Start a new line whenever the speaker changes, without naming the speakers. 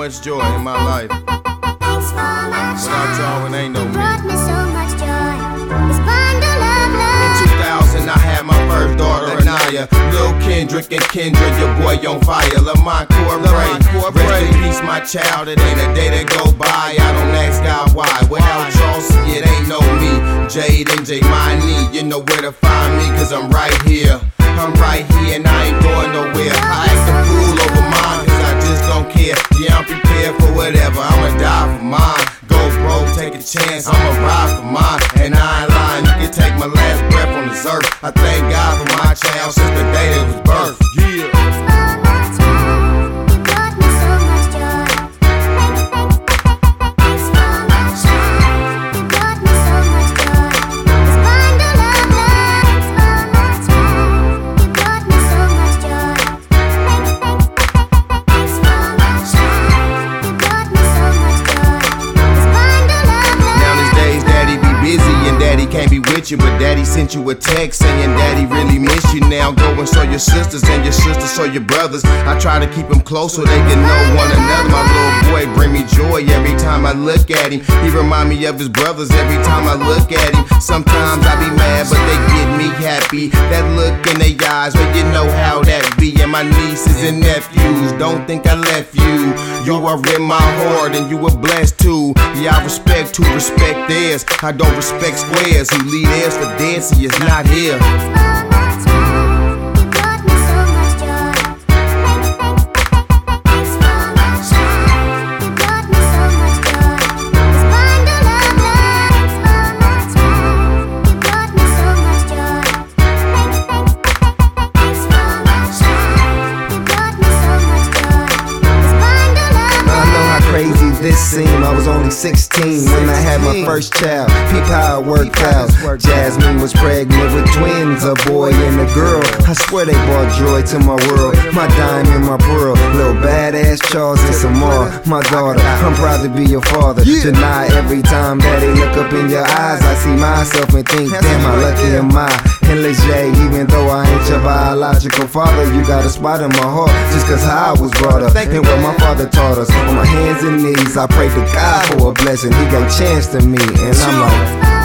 much joy in my life. Without y'all, it ain't no me. In 2000, I had my first daughter, Anaya. Lil Kendrick and Kendra, your boy on fire. Lamont Corbrae, rest in peace, my child. It ain't a day that go by. I don't ask God why. Without y'all, see, it ain't no me. Jade and J Money, you know where to find me, cause I'm right here. I'm right here and I ain't going nowhere. I act a fool over mine, cause I just don't care. Yeah, I'm prepared for whatever, I'ma die for mine. Go broke, take a chance, I'ma ride for mine. And I ain't lying, you can take my last breath on this earth. I thank God for my child since the day that was birthed. Yeah. Can't be with you, but daddy sent you a text saying daddy really miss you. Now go and show your sisters and your sisters show your brothers. I try to keep them close so they can know one another. My little boy bring me joy every time I look at him. He remind me of his brothers every time I look at him. Sometimes I be mad, but they get me happy. That look in their eyes, but you know how that be. And my nieces and nephews, don't think I left you. You are in my heart and you were blessed too. Yeah, I respect who respect theirs. I don't respect squares who lead theirs for dead, see it's not here.
Crazy this seemed, I was only 16 when I had my first child. Peep how it worked out. Jasmine was pregnant with twins, a boy and a girl. I swear they brought joy to my world. My diamond, my pearl, little badass Charles and Samar. My daughter, I'm proud to be your father. Deny every time that they look up in your eyes. I see myself and think, damn, how lucky am I? And Jay, even though I ain't your biological father, you got a spot in my heart just cause how I was brought up and what my father taught us. On my hands and knees, I pray to God for a blessing. He gave chance to me, and I'm like,